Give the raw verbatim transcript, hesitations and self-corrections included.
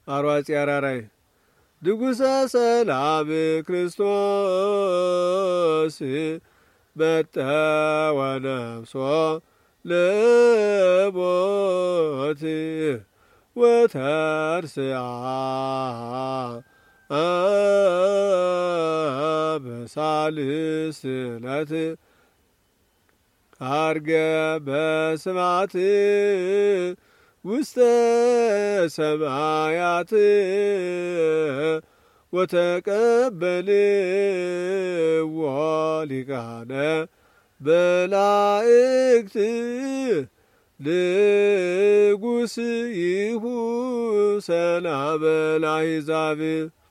አሯጺ አራራይ ድጉሰ ሰላም ክርስቶስ በጠወ ነፍሶ ለሞት ወተርስአ በሳልስ ዕለት አርገ በስማት ውስተ ሰማያት ወተቀበልዎ ሊቃነ መላእክት ንጉሥ ይሁ ሰላመ ለአሕዛብ